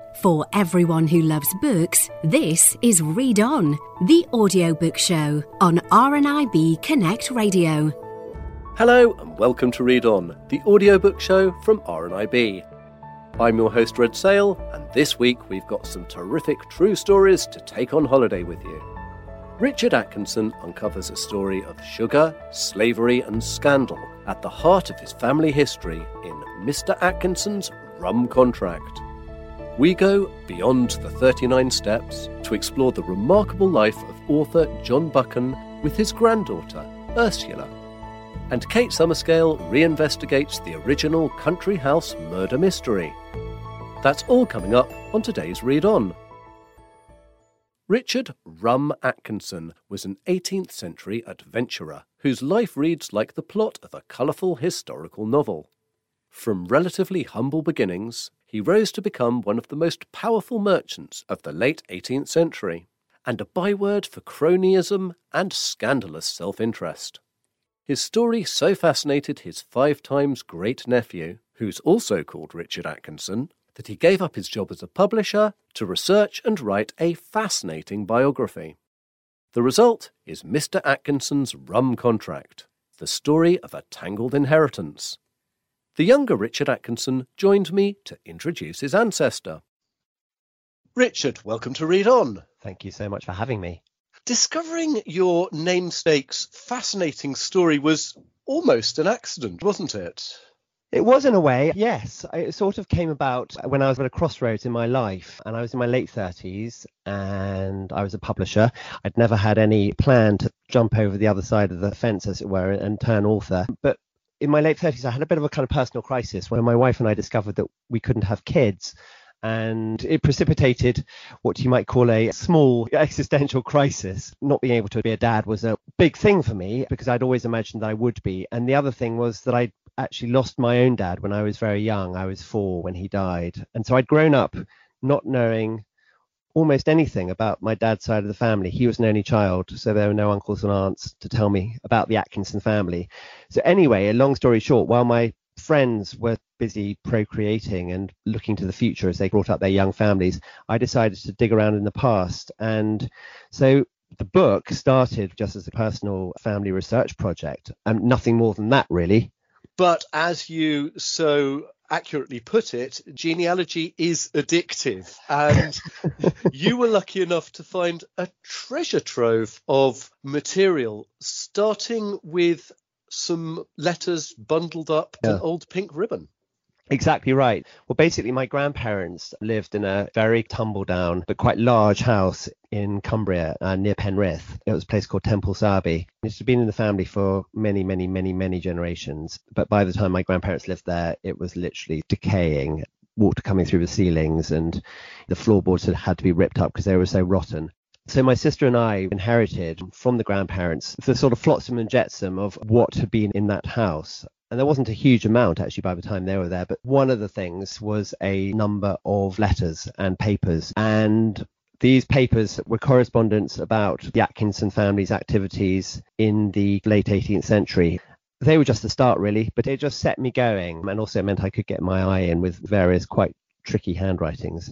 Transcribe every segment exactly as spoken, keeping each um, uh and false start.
For everyone who loves books, this is Read On, the audiobook show on R N I B Connect Radio. Hello and welcome to Read On, the audiobook show from R N I B. I'm your host Red Sale, and this week we've got some terrific true stories to take on holiday with you. Richard Atkinson uncovers a story of sugar, slavery and scandal at the heart of his family history in Mister Atkinson's Rum Contract. We go beyond the thirty-nine steps to explore the remarkable life of author John Buchan with his granddaughter, Ursula. And Kate Summerscale reinvestigates the original Country House murder mystery. That's all coming up on today's Read On. Richard Rum Atkinson was an eighteenth century adventurer whose life reads like the plot of a colourful historical novel. From relatively humble beginnings, he rose to become one of the most powerful merchants of the late eighteenth century, and a byword for cronyism and scandalous self-interest. His story so fascinated his five times great-nephew, who's also called Richard Atkinson, that he gave up his job as a publisher to research and write a fascinating biography. The result is Mister Atkinson's Rum Contract, the story of a tangled inheritance. The younger Richard Atkinson joined me to introduce his ancestor. Richard, welcome to Read On. Thank you so much for having me. Discovering your namesake's fascinating story was almost an accident, wasn't it? It was in a way, yes. It sort of came about when I was at a crossroads in my life, and I was in my late thirties and I was a publisher. I'd never had any plan to jump over the other side of the fence, as it were, and turn author. But in my late thirties, I had a bit of a kind of personal crisis when my wife and I discovered that we couldn't have kids. And it precipitated what you might call a small existential crisis. Not being able to be a dad was a big thing for me because I'd always imagined that I would be. And the other thing was that I'd actually lost my own dad when I was very young. I was four when he died. And so I'd grown up not knowing almost anything about my dad's side of the family. He was an only child, so there were no uncles and aunts to tell me about the Atkinson family. So anyway, a long story short, while my friends were busy procreating and looking to the future as they brought up their young families, I decided to dig around in the past. And so the book started just as a personal family research project, and nothing more than that, really. But as you so accurately put it, genealogy is addictive, and you were lucky enough to find a treasure trove of material, starting with some letters bundled up in yeah. old pink ribbon. Exactly right. Well, basically, my grandparents lived in a very tumble down but quite large house in Cumbria uh, near Penrith. It was a place called Temple Sarby. It had been in the family for many, many, many, many generations. But by the time my grandparents lived there, it was literally decaying, water coming through the ceilings, and the floorboards had had to be ripped up because they were so rotten. So my sister and I inherited from the grandparents the sort of flotsam and jetsam of what had been in that house. And there wasn't a huge amount, actually, by the time they were there. But one of the things was a number of letters and papers. And these papers were correspondence about the Atkinson family's activities in the late eighteenth century. They were just the start, really, but it just set me going. And also meant I could get my eye in with various quite tricky handwritings.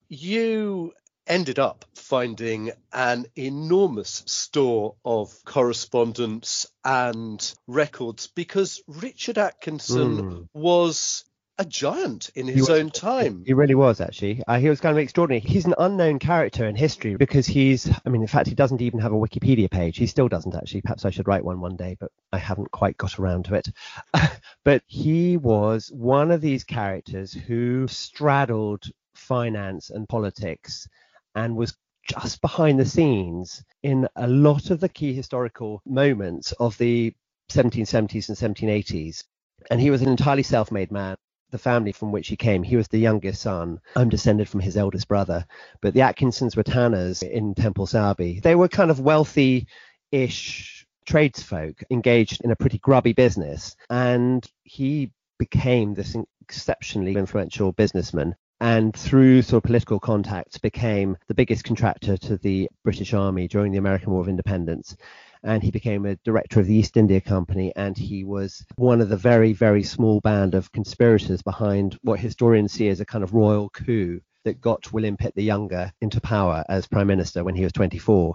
You ended up finding an enormous store of correspondence and records because Richard Atkinson mm. was a giant in his was, own time. He really was, actually. Uh, he was kind of extraordinary. He's an unknown character in history because he's, I mean, in fact, he doesn't even have a Wikipedia page. He still doesn't, actually. Perhaps I should write one one day, but I haven't quite got around to it. But he was one of these characters who straddled finance and politics and was just behind the scenes in a lot of the key historical moments of the seventeen seventies and seventeen eighties. And he was an entirely self-made man. The family from which he came, he was the youngest son. I'm descended from his eldest brother. But the Atkinsons were tanners in Temple Sarby. They were kind of wealthy-ish tradesfolk engaged in a pretty grubby business. And he became this exceptionally influential businessman. And through sort of political contacts became the biggest contractor to the British Army during the American War of Independence. And he became a director of the East India Company, and he was one of the very, very small band of conspirators behind what historians see as a kind of royal coup that got William Pitt the Younger into power as Prime Minister when he was twenty-four.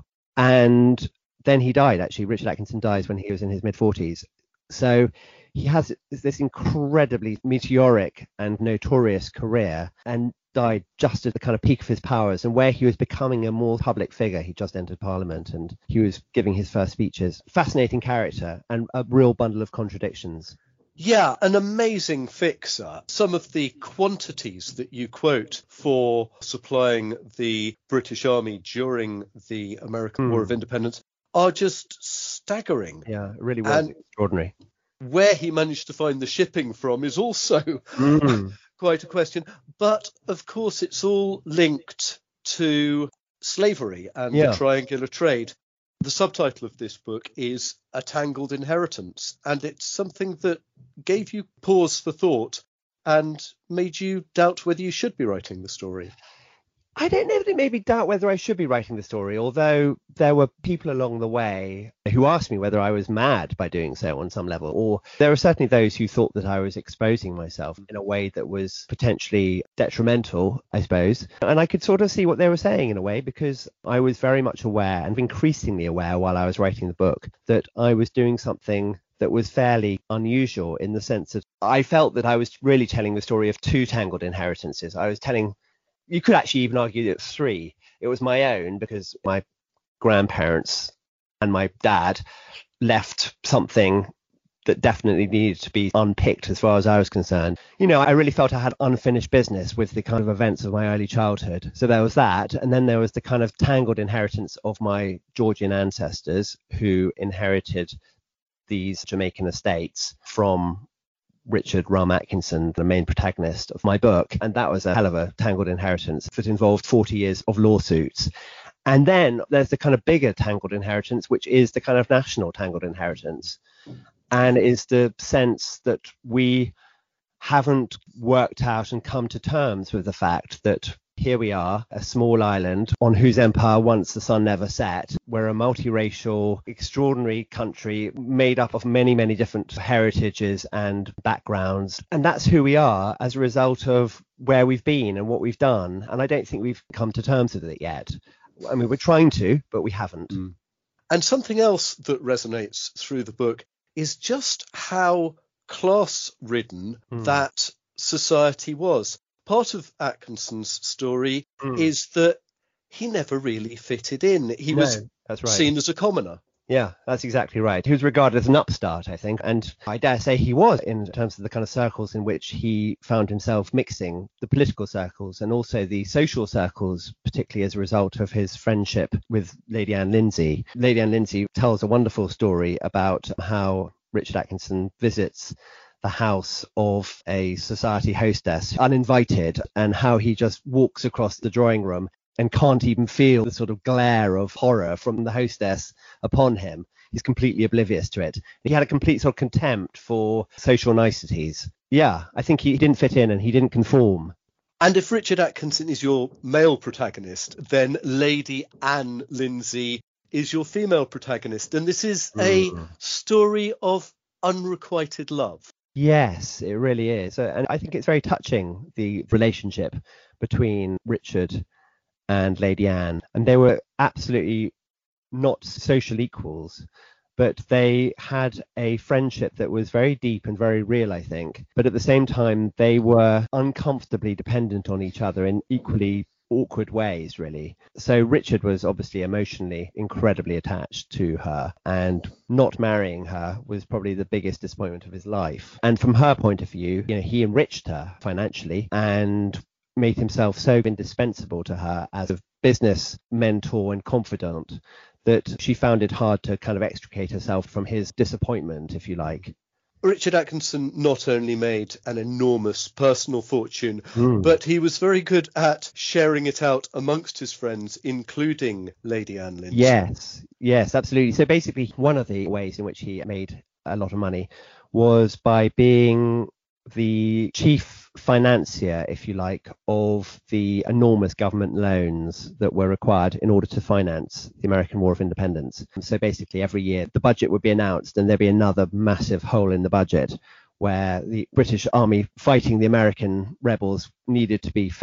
And then he died, actually. Richard Atkinson dies when he was in his mid-forties. So he has this incredibly meteoric and notorious career and died just at the kind of peak of his powers, and where he was becoming a more public figure. He just entered Parliament and he was giving his first speeches. Fascinating character and a real bundle of contradictions. Yeah, an amazing fixer. Some of the quantities that you quote for supplying the British Army during the American mm. War of Independence are just staggering. Yeah, it really was and extraordinary. Where he managed to find the shipping from is also mm. quite a question. But, of course, it's all linked to slavery and yeah. the triangular trade. The subtitle of this book is A Tangled Inheritance, and it's something that gave you pause for thought and made you doubt whether you should be writing the story. I don't know that it made me doubt whether I should be writing the story, although there were people along the way who asked me whether I was mad by doing so on some level, or there were certainly those who thought that I was exposing myself in a way that was potentially detrimental, I suppose. And I could sort of see what they were saying in a way, because I was very much aware, and increasingly aware while I was writing the book, that I was doing something that was fairly unusual, in the sense that I felt that I was really telling the story of two tangled inheritances. I was telling You could actually even argue that it's three. It was my own, because my grandparents and my dad left something that definitely needed to be unpicked as far as I was concerned. You know, I really felt I had unfinished business with the kind of events of my early childhood. So there was that. And then there was the kind of tangled inheritance of my Georgian ancestors, who inherited these Jamaican estates from Richard Rum Atkinson, the main protagonist of my book. And that was a hell of a tangled inheritance that involved forty years of lawsuits. And then there's the kind of bigger tangled inheritance, which is the kind of national tangled inheritance, and is the sense that we haven't worked out and come to terms with the fact that here we are, a small island on whose empire once the sun never set. We're a multiracial, extraordinary country made up of many, many different heritages and backgrounds. And that's who we are as a result of where we've been and what we've done. And I don't think we've come to terms with it yet. I mean, we're trying to, but we haven't. Mm. And something else that resonates through the book is just how class-ridden mm. that society was. Part of Atkinson's story mm. is that he never really fitted in. He no, was that's right. seen as a commoner. Yeah, that's exactly right. He was regarded as an upstart, I think. And I dare say he was, in terms of the kind of circles in which he found himself mixing, the political circles and also the social circles, particularly as a result of his friendship with Lady Anne Lindsay. Lady Anne Lindsay tells a wonderful story about how Richard Atkinson visits the house of a society hostess, uninvited, and how he just walks across the drawing room and can't even feel the sort of glare of horror from the hostess upon him. He's completely oblivious to it. He had a complete sort of contempt for social niceties. Yeah, I think he didn't fit in and he didn't conform. And if Richard Atkinson is your male protagonist, then Lady Anne Lindsay is your female protagonist. And this is a mm. story of unrequited love. Yes, it really is. And I think it's very touching, the relationship between Richard and Lady Anne. And they were absolutely not social equals, but they had a friendship that was very deep and very real, I think. But at the same time, they were uncomfortably dependent on each other in equally awkward ways, really. So Richard was obviously emotionally incredibly attached to her, and not marrying her was probably the biggest disappointment of his life. And from her point of view, you know, he enriched her financially and made himself so indispensable to her as a business mentor and confidant that she found it hard to kind of extricate herself from his disappointment, if you like. Richard Atkinson not only made an enormous personal fortune, mm. but he was very good at sharing it out amongst his friends, including Lady Anne Lindsay. Yes, yes, absolutely. So basically, one of the ways in which he made a lot of money was by being the chief financier, if you like, of the enormous government loans that were required in order to finance the American War of Independence. So basically every year the budget would be announced and there'd be another massive hole in the budget where the British Army fighting the American rebels needed to be fed.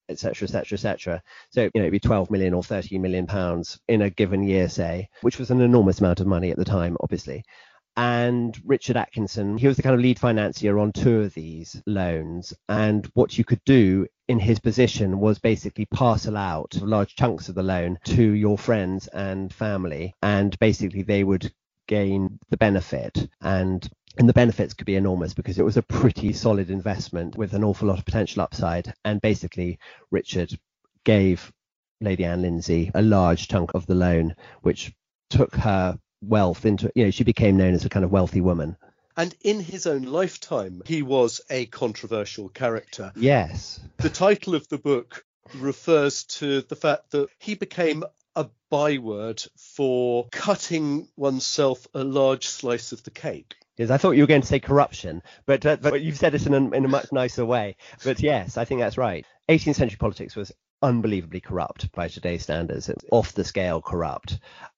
et cetera, et cetera, et cetera. So, you know, it'd be twelve million or thirty million pounds in a given year, say, which was an enormous amount of money at the time, obviously. And Richard Atkinson, he was the kind of lead financier on two of these loans. And what you could do in his position was basically parcel out large chunks of the loan to your friends and family. And basically they would gain the benefit. And And the benefits could be enormous because it was a pretty solid investment with an awful lot of potential upside. And basically, Richard gave Lady Anne Lindsay a large chunk of the loan, which took her wealth into, you know, she became known as a kind of wealthy woman. And in his own lifetime, he was a controversial character. Yes. The title of the book refers to the fact that he became a byword for cutting oneself a large slice of the cake. Yes, I thought you were going to say corruption, but uh, but you've said it in a, in a much nicer way. But yes, I think that's right. eighteenth century politics was unbelievably corrupt by today's standards. It's off the scale corrupt.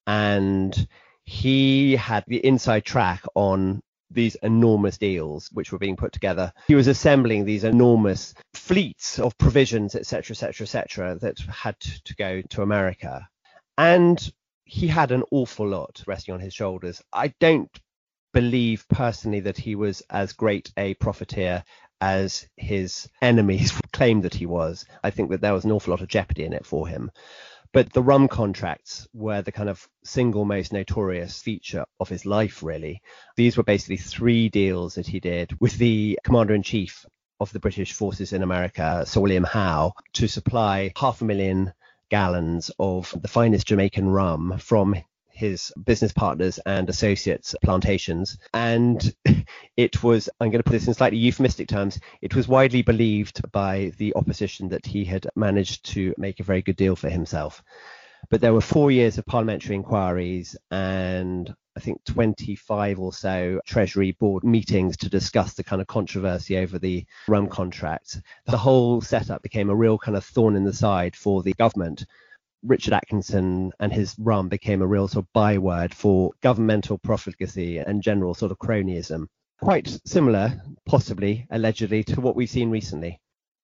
And he had the inside track on these enormous deals which were being put together. He was assembling these enormous fleets of provisions, et cetera, et cetera, et cetera, that had to go to America. And he had an awful lot resting on his shoulders. I don't believe personally that he was as great a profiteer as his enemies claimed that he was. I think that there was an awful lot of jeopardy in it for him. But the rum contracts were the kind of single most notorious feature of his life, really. These were basically three deals that he did with the commander-in-chief of the British forces in America, Sir William Howe, to supply half a million gallons of the finest Jamaican rum from his business partners and associates plantations. And it was, I'm going to put this in slightly euphemistic terms, it was widely believed by the opposition that he had managed to make a very good deal for himself. But there were four years of parliamentary inquiries and I think twenty-five or so Treasury board meetings to discuss the kind of controversy over the rum contracts. The whole setup became a real kind of thorn in the side for the government. Richard Atkinson and his rum became a real sort of byword for governmental profligacy and general sort of cronyism. Quite similar, possibly, allegedly, to what we've seen recently.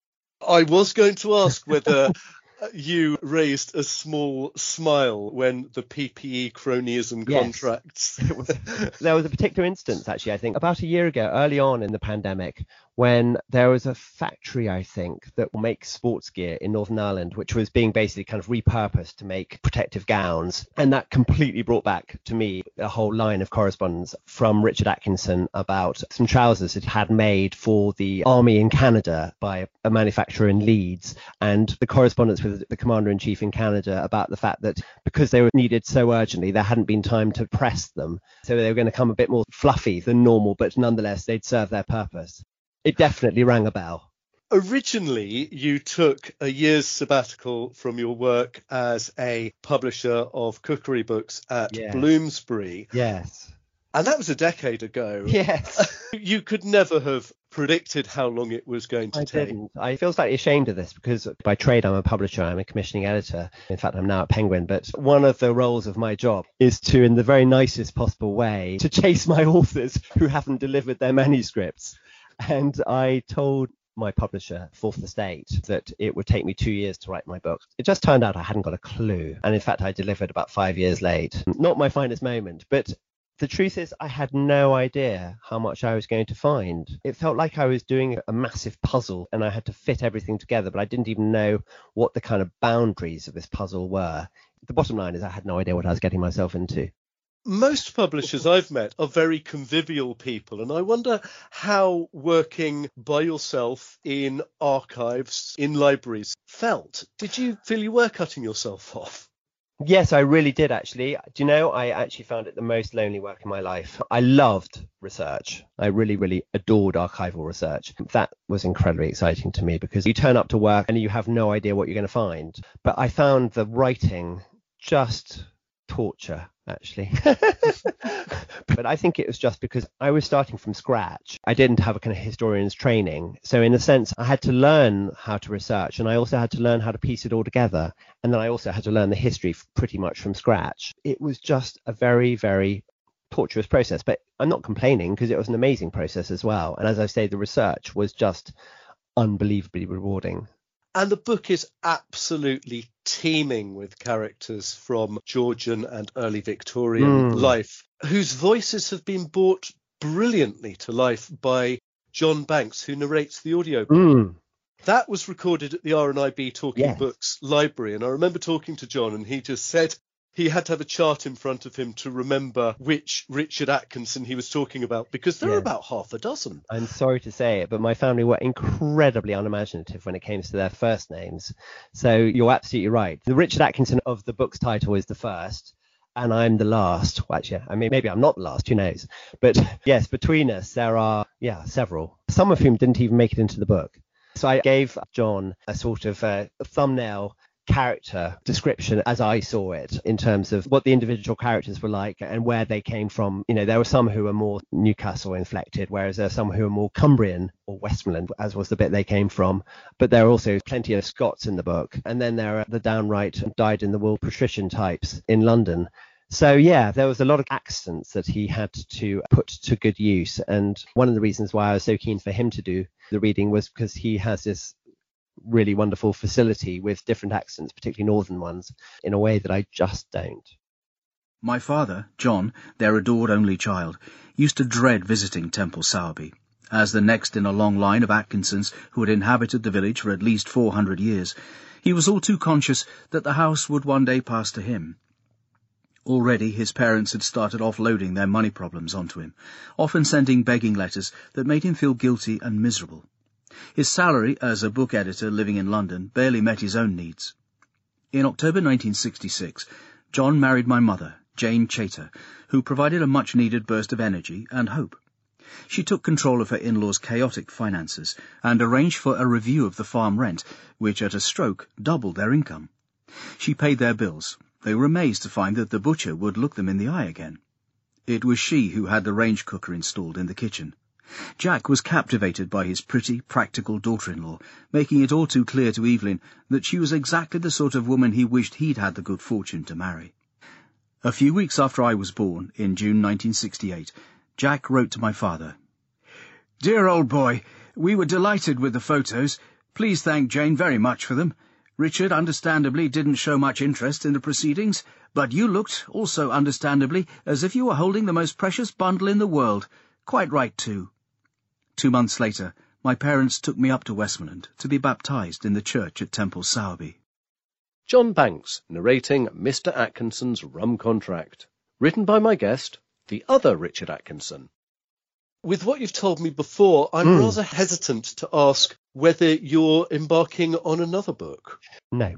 I was going to ask whether you raised a small smile when the P P E cronyism Yes. contracts. It was, there was a particular instance, actually, I think, about a year ago, early on in the pandemic, when there was a factory, I think, that makes sports gear in Northern Ireland, which was being basically kind of repurposed to make protective gowns. And that completely brought back to me a whole line of correspondence from Richard Atkinson about some trousers that he had made for the army in Canada by a manufacturer in Leeds, and the correspondence with the commander-in-chief in Canada about the fact that because they were needed so urgently, there hadn't been time to press them. So they were going to come a bit more fluffy than normal, but nonetheless, they'd serve their purpose. It definitely rang a bell. Originally, you took a year's sabbatical from your work as a publisher of cookery books at Yes. Bloomsbury. Yes. And that was a decade ago. Yes. You could never have predicted how long it was going to I take. didn't. I feel slightly ashamed of this because by trade I'm a publisher, I'm a commissioning editor. In fact, I'm now at Penguin. But one of the roles of my job is to, in the very nicest possible way, to chase my authors who haven't delivered their manuscripts. And I told my publisher, Fourth Estate, that it would take me two years to write my book. It just turned out I hadn't got a clue. And in fact, I delivered about five years late. Not my finest moment, but the truth is I had no idea how much I was going to find. It felt like I was doing a massive puzzle and I had to fit everything together, but I didn't even know what the kind of boundaries of this puzzle were. The bottom line is I had no idea what I was getting myself into. Most publishers I've met are very convivial people, and I wonder how working by yourself in archives, in libraries, felt. Did you feel you were cutting yourself off? Yes, I really did, actually. Do you know, I actually found it the most lonely work in my life. I loved research. I really, really adored archival research. That was incredibly exciting to me because you turn up to work and you have no idea what you're going to find. But I found the writing just torture, actually. But I think it was just because I was starting from scratch. I didn't have a kind of historian's training. So in a sense, I had to learn how to research, and I also had to learn how to piece it all together. And then I also had to learn the history pretty much from scratch. It was just a very, very torturous process. But I'm not complaining because it was an amazing process as well. And as I say, the research was just unbelievably rewarding. And the book is absolutely teeming with characters from Georgian and early Victorian Mm. life, whose voices have been brought brilliantly to life by John Banks, who narrates the audiobook. Mm. That was recorded at the R and I B Talking Yes. Books library. And I remember talking to John, and he just said he had to have a chart in front of him to remember which Richard Atkinson he was talking about, because there are Yes. about half a dozen. I'm sorry to say it, but my family were incredibly unimaginative when it came to their first names. So you're absolutely right. The Richard Atkinson of the book's title is the first, and I'm the last. Well, actually, I mean, maybe I'm not the last, who knows? But yes, between us, there are, yeah, several, some of whom didn't even make it into the book. So I gave John a sort of uh, a thumbnail character description as I saw it, in terms of what the individual characters were like and where they came from. You know, there were some who were more Newcastle inflected, whereas there are some who were more Cumbrian or Westmoreland, as was the bit they came from. But there are also plenty of Scots in the book. And then there are the downright dyed-in-the-wool patrician types in London. So, yeah, there was a lot of accents that he had to put to good use. And one of the reasons why I was so keen for him to do the reading was because he has this really wonderful facility with different accents, particularly northern ones, in a way that I just don't. My father, John, their adored only child, used to dread visiting Temple Sowerby. As the next in a long line of Atkinsons who had inhabited the village for at least four hundred years, he was all too conscious that the house would one day pass to him. Already his parents had started offloading their money problems onto him, often sending begging letters that made him feel guilty and miserable. His salary as a book editor living in London barely met his own needs. In October nineteen sixty-six, John married my mother, Jane Chater, who provided a much-needed burst of energy and hope. She took control of her in-laws' chaotic finances and arranged for a review of the farm rent, which at a stroke doubled their income. She paid their bills. They were amazed to find that the butcher would look them in the eye again. It was she who had the range cooker installed in the kitchen. Jack was captivated by his pretty, practical daughter-in-law, making it all too clear to Evelyn that she was exactly the sort of woman he wished he'd had the good fortune to marry. A few weeks after I was born, in June nineteen sixty-eight, Jack wrote to my father, "Dear old boy, we were delighted with the photos. Please thank Jane very much for them. Richard understandably didn't show much interest in the proceedings, but you looked, also understandably, as if you were holding the most precious bundle in the world. Quite right, too." Two months later, my parents took me up to Westmoreland to be baptised in the church at Temple Sowerby. John Banks narrating Mister Atkinson's rum contract. Written by my guest, the other Richard Atkinson. With what you've told me before, I'm Mm. rather hesitant to ask whether you're embarking on another book. No.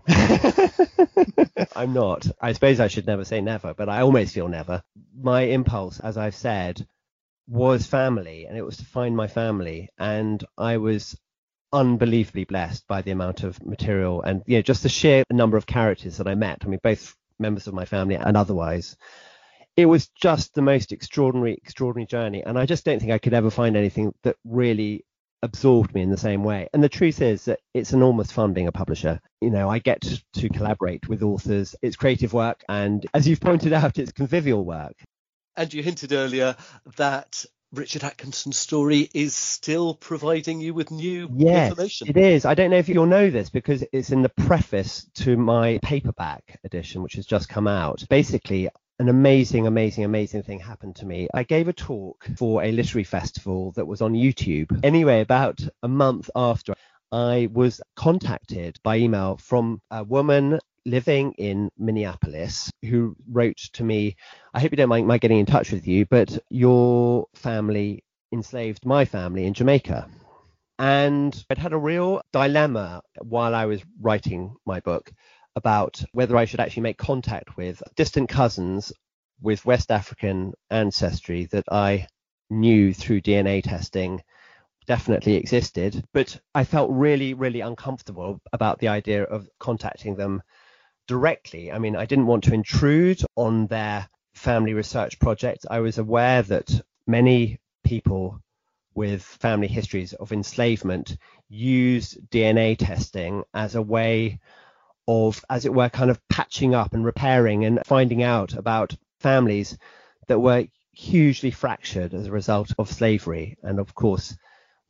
I'm not. I suppose I should never say never, but I almost feel never. My impulse, as I've said, was family, and it was to find my family. And I was unbelievably blessed by the amount of material and, you know, just the sheer number of characters that I met. I mean, both members of my family and otherwise. It was just the most extraordinary, extraordinary journey. And I just don't think I could ever find anything that really absorbed me in the same way. And the truth is that it's enormous fun being a publisher. You know, I get to, to collaborate with authors. It's creative work. And as you've pointed out, it's convivial work. And you hinted earlier that Richard Atkinson's story is still providing you with new Yes, information. It is. I don't know if you'll know this because it's in the preface to my paperback edition, which has just come out. Basically, an amazing, amazing, amazing thing happened to me. I gave a talk for a literary festival that was on YouTube. Anyway, about a month after, I was contacted by email from a woman living in Minneapolis who wrote to me, "I hope you don't mind my getting in touch with you, but your family enslaved my family in Jamaica." And I'd had a real dilemma while I was writing my book about whether I should actually make contact with distant cousins with West African ancestry that I knew through D N A testing definitely existed. But I felt really, really uncomfortable about the idea of contacting them directly. I mean, I didn't want to intrude on their family research project. I was aware that many people with family histories of enslavement use D N A testing as a way of, as it were, kind of patching up and repairing and finding out about families that were hugely fractured as a result of slavery. And of course,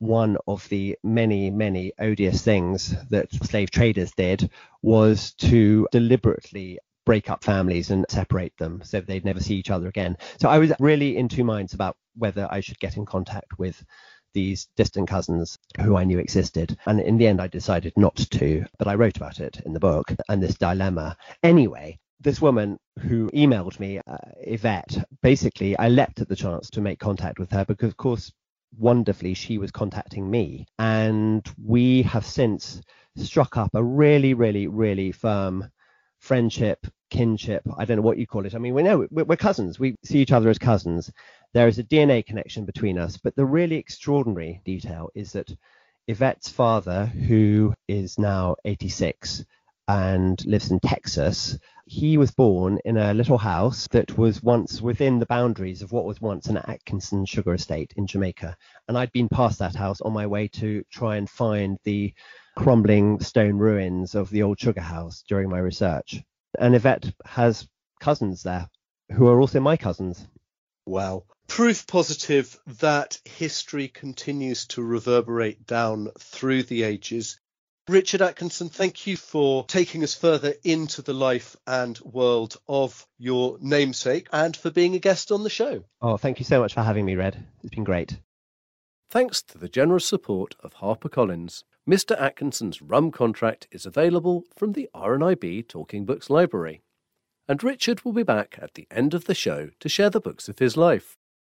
one of the many, many odious things that slave traders did was to deliberately break up families and separate them so they'd never see each other again. So I was really in two minds about whether I should get in contact with these distant cousins who I knew existed. And in the end, I decided not to, but I wrote about it in the book and this dilemma. Anyway, this woman who emailed me, uh, Yvette, basically I leapt at the chance to make contact with her because, of course, wonderfully, she was contacting me. And we have since struck up a really, really, really firm friendship, kinship, I don't know what you call it. I mean, we know we're, we're cousins. We see each other as cousins. There is a D N A connection between us. But the really extraordinary detail is that Yvette's father, who is now eighty-six and lives in Texas, he was born in a little house that was once within the boundaries of what was once an Atkinson sugar estate in Jamaica. And I'd been past that house on my way to try and find the crumbling stone ruins of the old sugar house during my research. And Yvette has cousins there who are also my cousins. Wow. Proof positive that history continues to reverberate down through the ages. Richard Atkinson, thank you for taking us further into the life and world of your namesake and for being a guest on the show. Oh, thank you so much for having me, Red. It's been great. Thanks to the generous support of HarperCollins, Mister Atkinson's rum contract is available from the R N I B Talking Books Library. And Richard will be back at the end of the show to share the books of his life.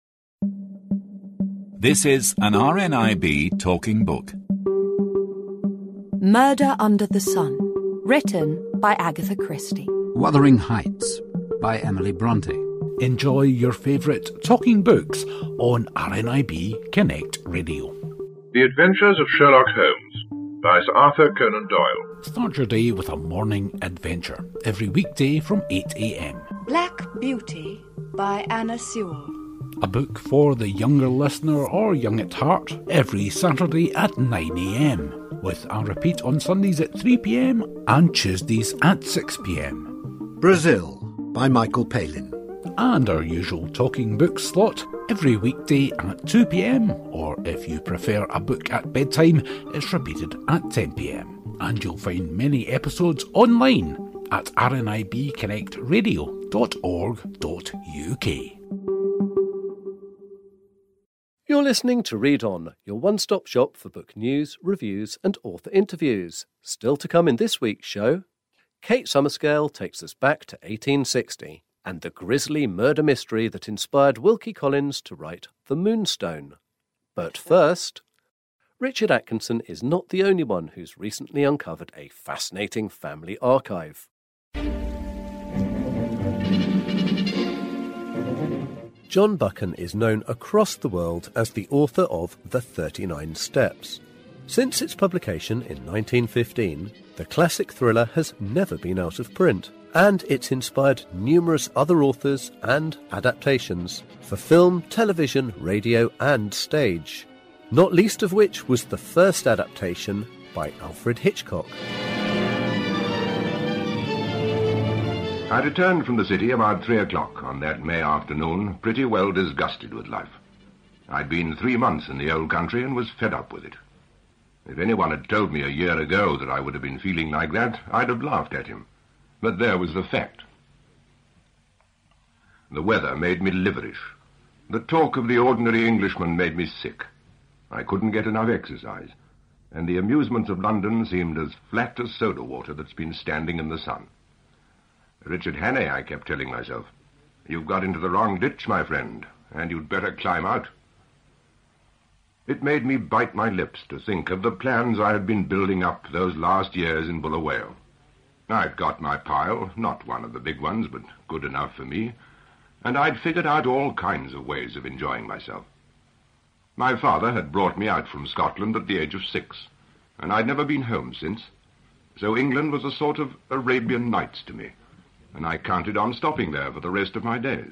This is an R N I B Talking Book. Murder Under the Sun, written by Agatha Christie. Wuthering Heights by Emily Bronte. Enjoy your favourite talking books on R N I B Connect Radio. The Adventures of Sherlock Holmes by Sir Arthur Conan Doyle. Start your day with a morning adventure every weekday from eight a.m. Black Beauty by Anna Sewell. A book for the younger listener or young at heart every Saturday at nine a.m. with a repeat on Sundays at three p.m. and Tuesdays at six p.m. Brazil by Michael Palin. And our usual talking book slot every weekday at two p.m. or if you prefer a book at bedtime, it's repeated at ten p.m. And you'll find many episodes online at r n i b connect radio dot org dot u k. You're listening to Read On, your one-stop shop for book news, reviews and author interviews. Still to come in this week's show, Kate Summerscale takes us back to eighteen sixty and the grisly murder mystery that inspired Wilkie Collins to write The Moonstone. But first, Richard Atkinson is not the only one who's recently uncovered a fascinating family archive. John Buchan is known across the world as the author of The thirty-nine Steps. Since its publication in nineteen fifteen, the classic thriller has never been out of print, and it's inspired numerous other authors and adaptations for film, television, radio and stage, not least of which was the first adaptation by Alfred Hitchcock. I returned from the city about three o'clock on that May afternoon, pretty well disgusted with life. I'd been three months in the old country and was fed up with it. If anyone had told me a year ago that I would have been feeling like that, I'd have laughed at him. But there was the fact. The weather made me liverish. The talk of the ordinary Englishman made me sick. I couldn't get enough exercise, and the amusements of London seemed as flat as soda water that's been standing in the sun. Richard Hannay, I kept telling myself, you've got into the wrong ditch, my friend, and you'd better climb out. It made me bite my lips to think of the plans I had been building up those last years in Bulawayo. I'd got my pile, not one of the big ones, but good enough for me, and I'd figured out all kinds of ways of enjoying myself. My father had brought me out from Scotland at the age of six, and I'd never been home since, so England was a sort of Arabian Nights to me, and I counted on stopping there for the rest of my days.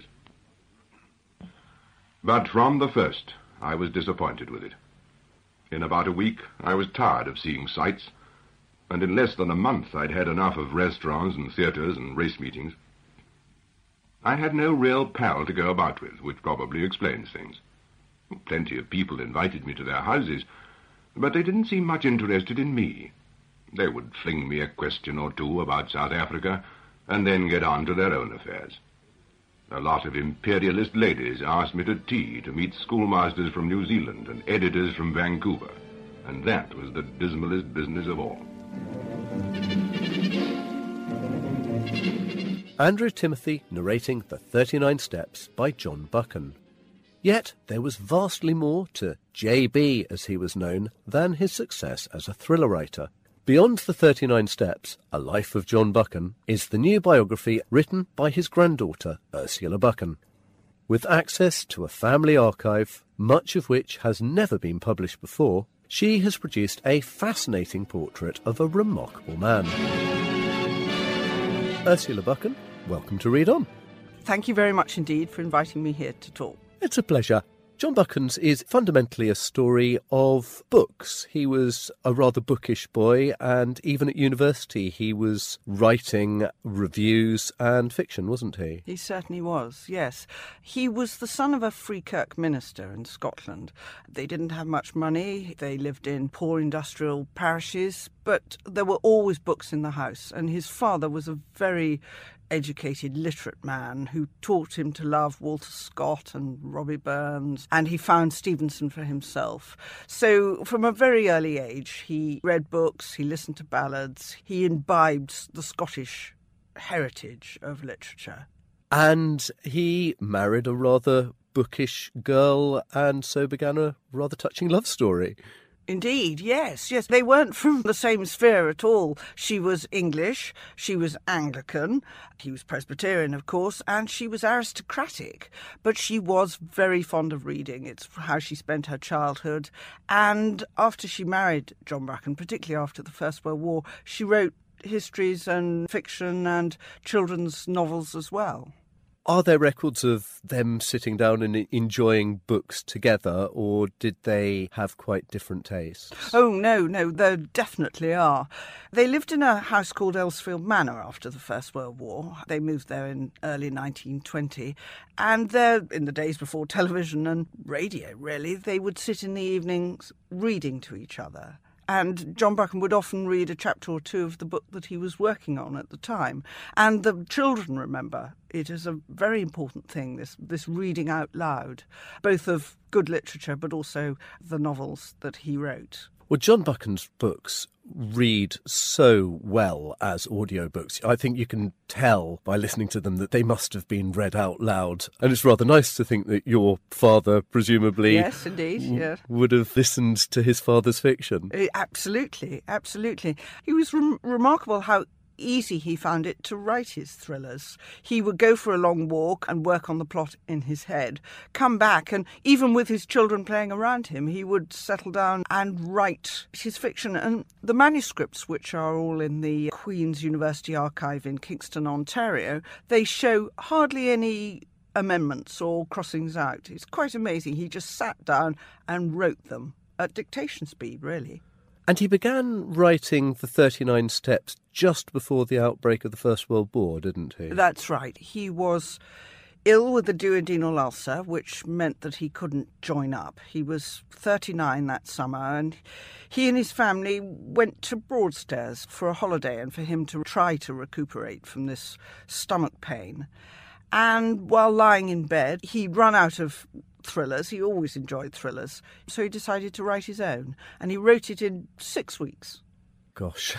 But from the first, I was disappointed with it. In about a week, I was tired of seeing sights, and in less than a month I'd had enough of restaurants and theatres and race meetings. I had no real pal to go about with, which probably explains things. Plenty of people invited me to their houses, but they didn't seem much interested in me. They would fling me a question or two about South Africa, and then get on to their own affairs. A lot of imperialist ladies asked me to tea to meet schoolmasters from New Zealand and editors from Vancouver, and that was the dismalest business of all. Andrew Timothy narrating The thirty-nine Steps by John Buchan. Yet there was vastly more to J B, as he was known, than his success as a thriller writer. Beyond The thirty-nine Steps, A Life of John Buchan, is the new biography written by his granddaughter, Ursula Buchan. With access to a family archive, much of which has never been published before, she has produced a fascinating portrait of a remarkable man. Ursula Buchan, welcome to Read On. Thank you very much indeed for inviting me here to talk. It's a pleasure. John Buchan's is fundamentally a story of books. He was a rather bookish boy, and even at university he was writing reviews and fiction, wasn't he? He certainly was, yes. He was the son of a Free Kirk minister in Scotland. They didn't have much money. They lived in poor industrial parishes, but there were always books in the house, and his father was a very educated, literate man who taught him to love Walter Scott and Robbie Burns, and he found Stevenson for himself. So from a very early age, he read books, he listened to ballads, he imbibed the Scottish heritage of literature. And he married a rather bookish girl, and so began a rather touching love story. Indeed, yes, yes. They weren't from the same sphere at all. She was English, she was Anglican, he was Presbyterian, of course, and she was aristocratic. But she was very fond of reading. It's how she spent her childhood. And after she married John Buchan, particularly after the First World War, she wrote histories and fiction and children's novels as well. Are there records of them sitting down and enjoying books together, or did they have quite different tastes? Oh, no, no, there definitely are. They lived in a house called Elsfield Manor after the First World War. They moved there in early nineteen twenty. And there, in the days before television and radio, really, they would sit in the evenings reading to each other. And John Buchan would often read a chapter or two of the book that he was working on at the time. And the children remember it as a very important thing, this, this reading out loud, both of good literature but also the novels that he wrote. Well, John Buchan's books read so well as audiobooks. I think you can tell by listening to them that they must have been read out loud. And it's rather nice to think that your father, presumably, yes, indeed, yeah. would have listened to his father's fiction. Absolutely, absolutely. He was rem- remarkable how easy he found it to write his thrillers. He would go for a long walk and work on the plot in his head, come back, and even with his children playing around him, he would settle down and write his fiction. And the manuscripts, which are all in the Queen's University Archive in Kingston, Ontario, they show hardly any amendments or crossings out. It's quite amazing. He just sat down and wrote them at dictation speed, really. And he began writing The thirty-nine Steps just before the outbreak of the First World War, didn't he? That's right. He was ill with a duodenal ulcer, which meant that he couldn't join up. He was thirty-nine that summer, and he and his family went to Broadstairs for a holiday and for him to try to recuperate from this stomach pain. And while lying in bed, he'd run out of thrillers. He always enjoyed thrillers. So he decided to write his own, and he wrote it in six weeks. Gosh.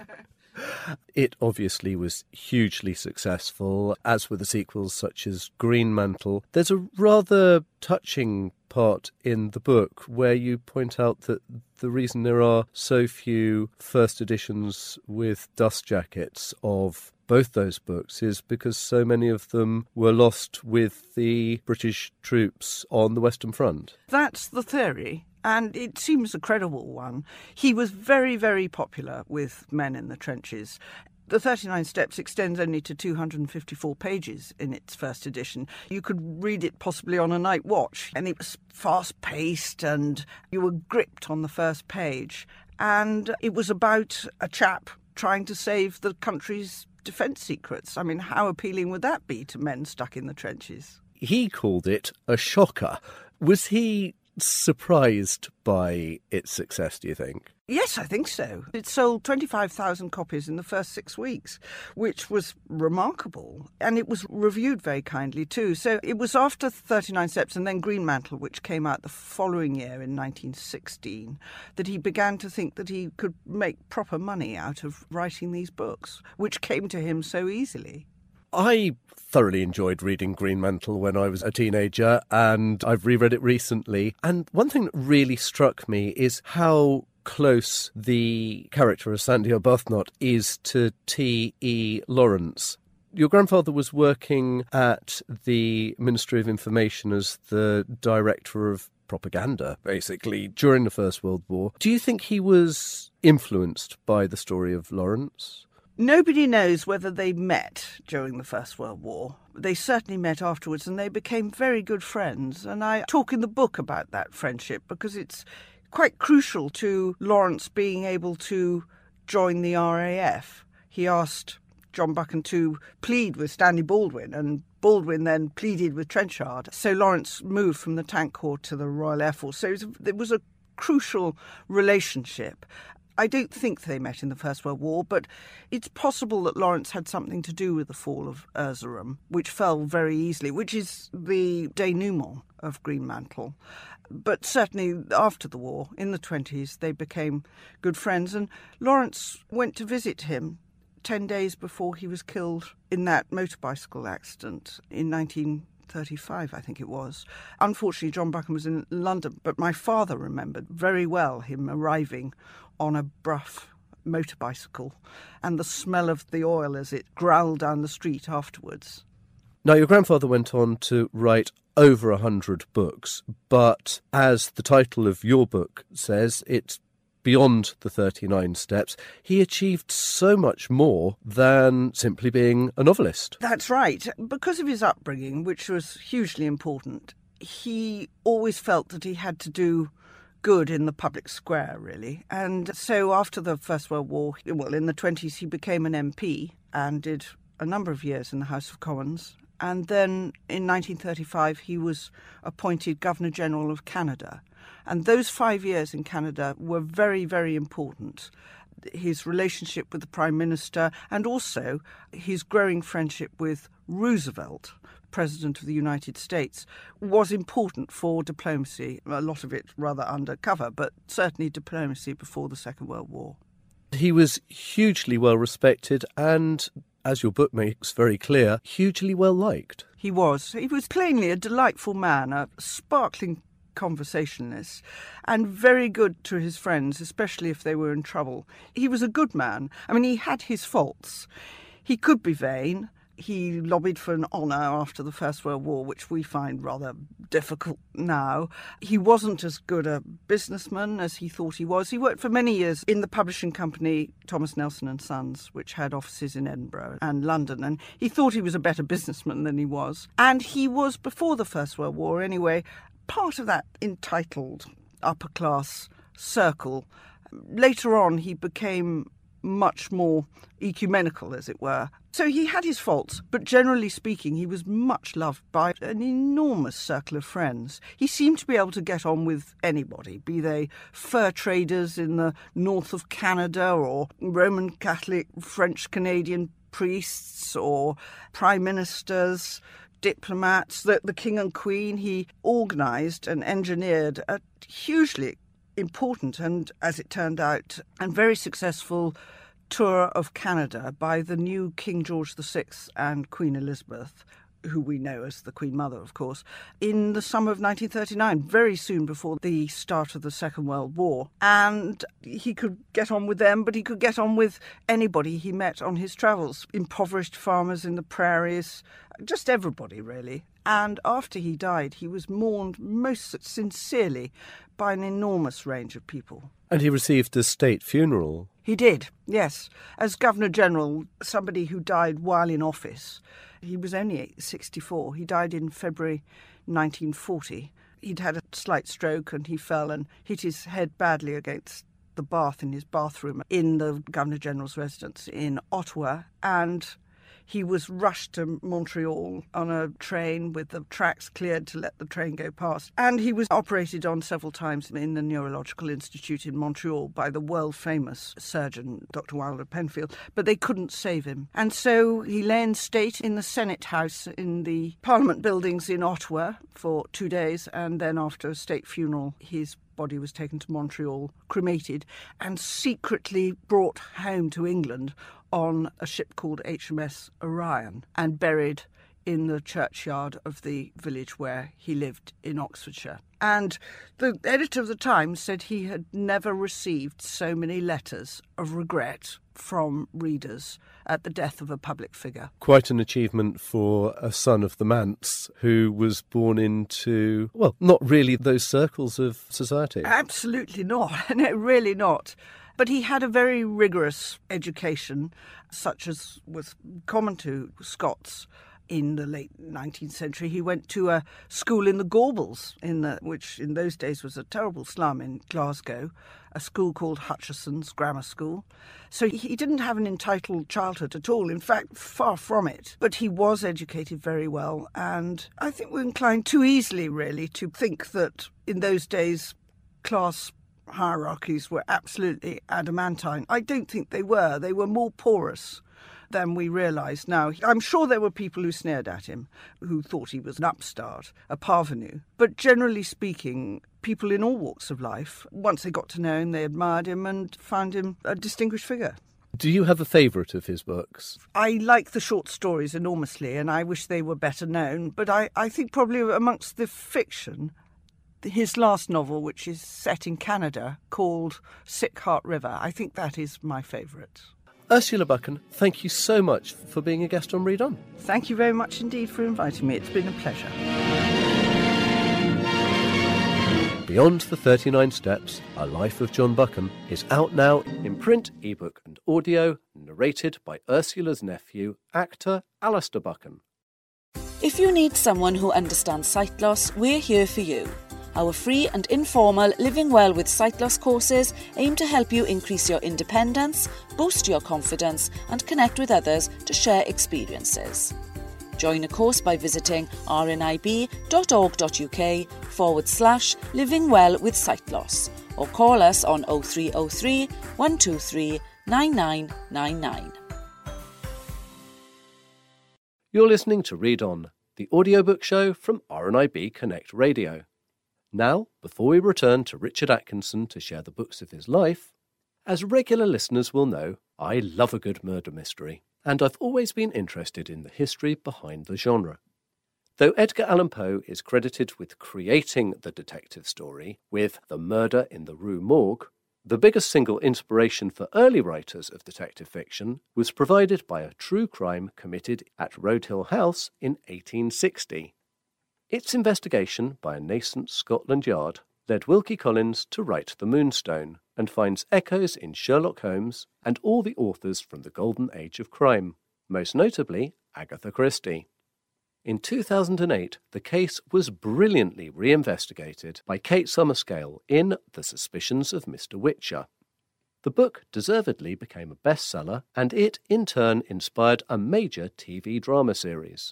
It obviously was hugely successful, as were the sequels such as Greenmantle. There's a rather touching part in the book where you point out that the reason there are so few first editions with dust jackets of both those books is because so many of them were lost with the British troops on the Western Front. That's the theory, and it seems a credible one. He was very, very popular with men in the trenches. The thirty-nine Steps extends only to two hundred fifty-four pages in its first edition. You could read it possibly on a night watch, and it was fast-paced, and you were gripped on the first page. And it was about a chap trying to save the country's defence secrets. I mean, how appealing would that be to men stuck in the trenches? He called it a shocker. Was he surprised by its success, do you think? Yes, I think so. It sold twenty-five thousand copies in the first six weeks, which was remarkable. And it was reviewed very kindly too. So it was after thirty-nine Steps and then Greenmantle, which came out the following year in nineteen sixteen, that he began to think that he could make proper money out of writing these books, which came to him so easily. I thoroughly enjoyed reading Greenmantle when I was a teenager, and I've reread it recently. And one thing that really struck me is how close the character of Sandy Arbuthnot is to T E Lawrence. Your grandfather was working at the Ministry of Information as the director of propaganda, basically, during the First World War. Do you think he was influenced by the story of Lawrence? Nobody knows whether they met during the First World War. They certainly met afterwards, and they became very good friends. And I talk in the book about that friendship because it's quite crucial to Lawrence being able to join the R A F. He asked John Buchan to plead with Stanley Baldwin, and Baldwin then pleaded with Trenchard. So Lawrence moved from the Tank Corps to the Royal Air Force. So it was a, it was a crucial relationship. I don't think they met in the First World War, but it's possible that Lawrence had something to do with the fall of Erzurum, which fell very easily, which is the denouement of Greenmantle. But certainly after the war, in the twenties, they became good friends. And Lawrence went to visit him ten days before he was killed in that motorbicycle accident in nineteen thirty-five, I think it was. Unfortunately, John Buchan was in London, but my father remembered very well him arriving on a Brough motorbicycle and the smell of the oil as it growled down the street afterwards. Now, your grandfather went on to write over a hundred books, but as the title of your book says, it's beyond the thirty-nine Steps. He achieved so much more than simply being a novelist. That's right. Because of his upbringing, which was hugely important, he always felt that he had to do good in the public square, really. And so after the First World War, well, in the twenties, he became an M P and did a number of years in the House of Commons. And then in nineteen thirty-five, he was appointed Governor-General of Canada. And those five years in Canada were very, very important. His relationship with the Prime Minister and also his growing friendship with Roosevelt, President of the United States, was important for diplomacy. A lot of it rather undercover, but certainly diplomacy before the Second World War. He was hugely well respected and, as your book makes very clear, hugely well liked. He was. He was plainly a delightful man, a sparkling conversationalist, and very good to his friends, especially if they were in trouble. He was a good man. I mean, he had his faults. He could be vain. He lobbied for an honour after the First World War, which we find rather difficult now. He wasn't as good a businessman as he thought he was. He worked for many years in the publishing company Thomas Nelson and Sons, which had offices in Edinburgh and London, and he thought he was a better businessman than he was. And he was, before the First World War anyway, part of that entitled upper-class circle. Later on, he became much more ecumenical, as it were. So he had his faults, but generally speaking, he was much loved by an enormous circle of friends. He seemed to be able to get on with anybody, be they fur traders in the north of Canada or Roman Catholic French-Canadian priests or prime ministers, diplomats, the, the king and queen. He organised and engineered a hugely important and, as it turned out, and very successful tour of Canada by the new King George the Sixth and Queen Elizabeth, who we know as the Queen Mother, of course, in the summer of nineteen thirty-nine, very soon before the start of the Second World War. And he could get on with them, but he could get on with anybody he met on his travels, impoverished farmers in the prairies, just everybody, really. And after he died, he was mourned most sincerely by an enormous range of people. And he received a state funeral. He did, yes. As Governor-General, somebody who died while in office. He was only sixty-four. He died in February nineteen forty. He'd had a slight stroke and he fell and hit his head badly against the bath in his bathroom in the Governor-General's residence in Ottawa. And He was rushed to Montreal on a train with the tracks cleared to let the train go past. And he was operated on several times in the Neurological Institute in Montreal by the world-famous surgeon, Doctor Wilder Penfield, but they couldn't save him. And so he lay in state in the Senate House in the Parliament buildings in Ottawa for two days, and then after a state funeral, his body was taken to Montreal, cremated, and secretly brought home to England on a ship called H M S Orion and buried in the churchyard of the village where he lived in Oxfordshire. And the editor of the Times said he had never received so many letters of regret from readers at the death of a public figure. Quite an achievement for a son of the manse who was born into, well, not really those circles of society. Absolutely not. No, really not. But he had a very rigorous education, such as was common to Scots in the late nineteenth century. He went to a school in the Gorbals, in the, which in those days was a terrible slum in Glasgow, a school called Hutcheson's Grammar School. So he didn't have an entitled childhood at all, in fact, far from it. But he was educated very well, and I think we're inclined too easily, really, to think that in those days class hierarchies were absolutely adamantine. I don't think they were. They were more porous than we realise now. I'm sure there were people who sneered at him, who thought he was an upstart, a parvenu. But generally speaking, people in all walks of life, once they got to know him, they admired him and found him a distinguished figure. Do you have a favourite of his books? I like the short stories enormously, and I wish they were better known. But I, I think probably amongst the fiction, his last novel, which is set in Canada, called Sick Heart River, I think that is my favourite. Ursula Buchan, thank you so much for being a guest on Read On. Thank you very much indeed for inviting me. It's been a pleasure. Beyond the thirty-nine Steps, A Life of John Buchan is out now in print, ebook and audio, narrated by Ursula's nephew, actor Alistair Buchan. If you need someone who understands sight loss, we're here for you. Our free and informal Living Well with Sight Loss courses aim to help you increase your independence, boost your confidence and connect with others to share experiences. Join a course by visiting rnib.org.uk forward slash Living Well with Sight Loss or call us on oh three oh three, one two three, nine nine nine nine. You're listening to Read On, the audiobook show from R N I B Connect Radio. Now, before we return to Richard Atkinson to share the books of his life, as regular listeners will know, I love a good murder mystery, and I've always been interested in the history behind the genre. Though Edgar Allan Poe is credited with creating the detective story with The Murder in the Rue Morgue, the biggest single inspiration for early writers of detective fiction was provided by a true crime committed at Roadhill House in eighteen sixty. Its investigation by a nascent Scotland Yard led Wilkie Collins to write The Moonstone and finds echoes in Sherlock Holmes and all the authors from the golden age of crime, most notably Agatha Christie. In two thousand eight, the case was brilliantly reinvestigated by Kate Summerscale in The Suspicions of Mister Witcher. The book deservedly became a bestseller, and it, in turn, inspired a major T V drama series.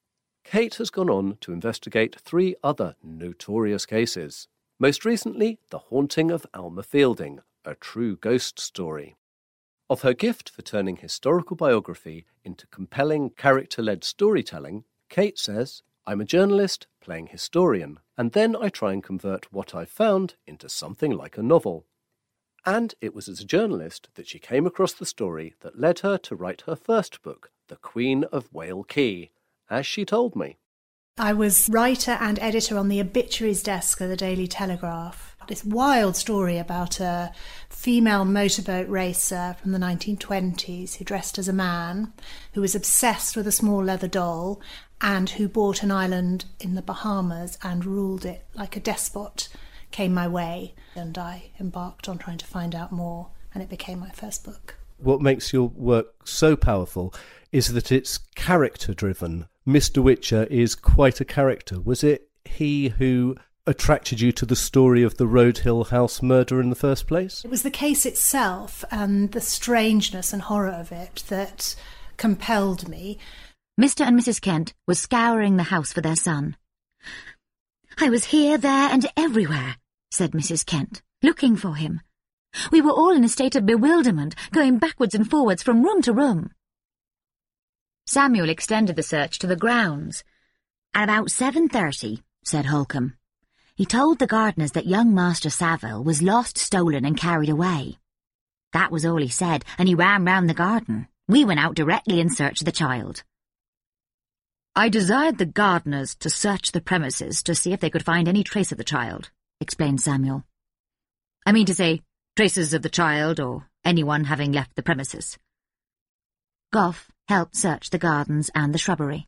Kate has gone on to investigate three other notorious cases, most recently The Haunting of Alma Fielding, a true ghost story. Of her gift for turning historical biography into compelling character-led storytelling, Kate says, "I'm a journalist playing historian, and then I try and convert what I've found into something like a novel." And it was as a journalist that she came across the story that led her to write her first book, The Queen of Whale Key, as she told me. I was writer and editor on the obituaries desk of the Daily Telegraph. This wild story about a female motorboat racer from the nineteen twenties who dressed as a man, who was obsessed with a small leather doll, and who bought an island in the Bahamas and ruled it like a despot, came my way. And I embarked on trying to find out more, and it became my first book. What makes your work so powerful is that it's character-driven. Mister Witcher is quite a character. Was it he who attracted you to the story of the Roadhill House murder in the first place? It was the case itself and the strangeness and horror of it that compelled me. Mister and Missus Kent were scouring the house for their son. "I was here, there, and everywhere," said Missus Kent, "looking for him. We were all in a state of bewilderment, going backwards and forwards from room to room." Samuel extended the search to the grounds. "At about seven thirty, said Holcombe. "He told the gardeners that young Master Saville was lost, stolen, and carried away. That was all he said, and he ran round the garden. We went out directly in search of the child." "I desired the gardeners to search the premises to see if they could find any trace of the child," explained Samuel. "I mean to say, traces of the child or anyone having left the premises." Gough helped search the gardens and the shrubbery.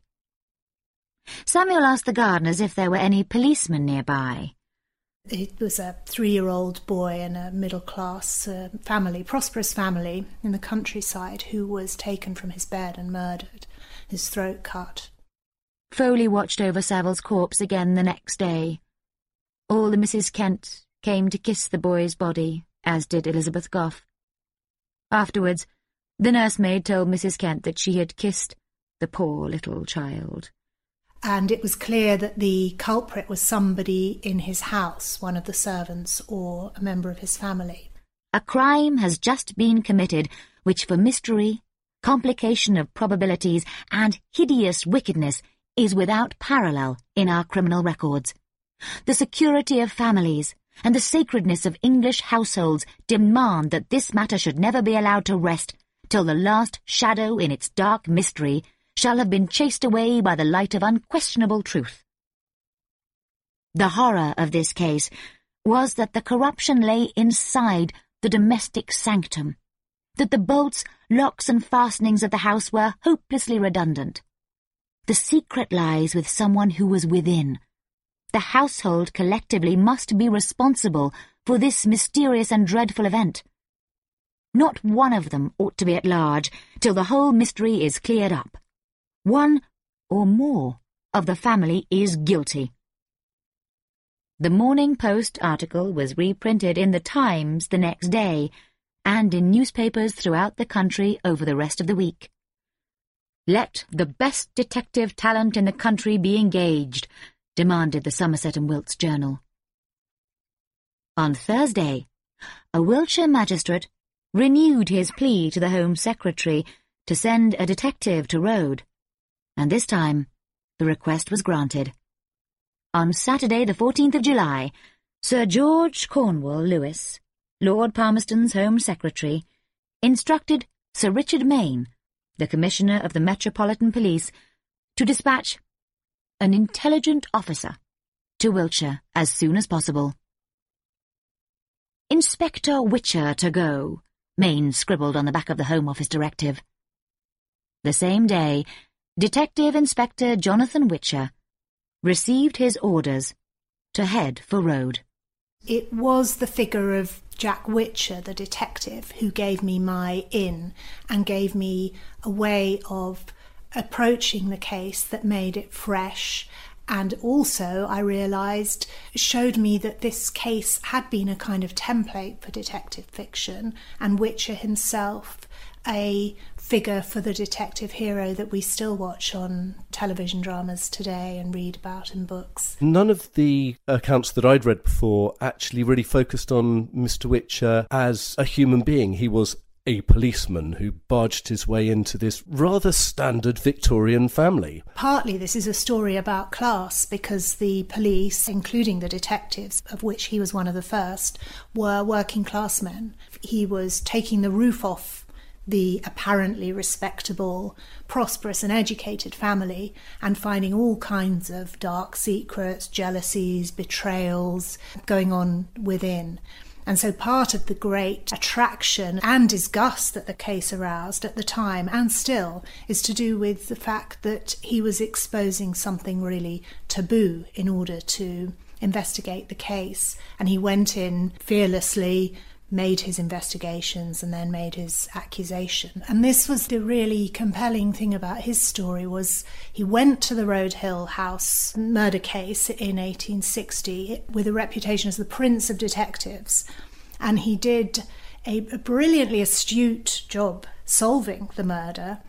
Samuel asked the gardeners if there were any policemen nearby. It was a three-year-old boy in a middle-class uh, family, prosperous family in the countryside, who was taken from his bed and murdered, his throat cut. Foley watched over Saville's corpse again the next day. All the Missus Kent came to kiss the boy's body, as did Elizabeth Gough. Afterwards, the nursemaid told Missus Kent that she had kissed the poor little child. And it was clear that the culprit was somebody in his house, one of the servants or a member of his family. "A crime has just been committed which for mystery, complication of probabilities, and hideous wickedness is without parallel in our criminal records. The security of families and the sacredness of English households demand that this matter should never be allowed to rest till the last shadow in its dark mystery shall have been chased away by the light of unquestionable truth." The horror of this case was that the corruption lay inside the domestic sanctum, that the bolts, locks and fastenings of the house were hopelessly redundant. The secret lies with someone who was within. The household collectively must be responsible for this mysterious and dreadful event. Not one of them ought to be at large till the whole mystery is cleared up. One or more of the family is guilty. The Morning Post article was reprinted in the Times the next day, and in newspapers throughout the country over the rest of the week. "Let the best detective talent in the country be engaged," demanded the Somerset and Wilts Journal. On Thursday, a Wiltshire magistrate renewed his plea to the Home Secretary to send a detective to Rhodes, and this time the request was granted. On Saturday, the fourteenth of July, Sir George Cornwall Lewis, Lord Palmerston's Home Secretary, instructed Sir Richard Mayne, the Commissioner of the Metropolitan Police, to dispatch an intelligent officer to Wiltshire as soon as possible. "Inspector Witcher to go," Mayne scribbled on the back of the Home Office directive. The same day, Detective Inspector Jonathan Witcher received his orders to head for Rhodes. It was the figure of Jack Witcher, the detective, who gave me my in and gave me a way of approaching the case that made it fresh, and also, I realised, showed me that this case had been a kind of template for detective fiction, and Witcher himself a figure for the detective hero that we still watch on television dramas today and read about in books. None of the accounts that I'd read before actually really focused on Mister Witcher as a human being. He was a policeman who barged his way into this rather standard Victorian family. Partly this is a story about class, because the police, including the detectives, of which he was one of the first, were working class men. He was taking the roof off the apparently respectable, prosperous and educated family and finding all kinds of dark secrets, jealousies, betrayals going on within. And so part of the great attraction and disgust that the case aroused at the time, and still, is to do with the fact that he was exposing something really taboo in order to investigate the case. And he went in fearlessly, made his investigations, and then made his accusation. And this was the really compelling thing about his story, was he went to the Road Hill House murder case in eighteen sixty with a reputation as the Prince of Detectives, and he did a, a brilliantly astute job solving the murder,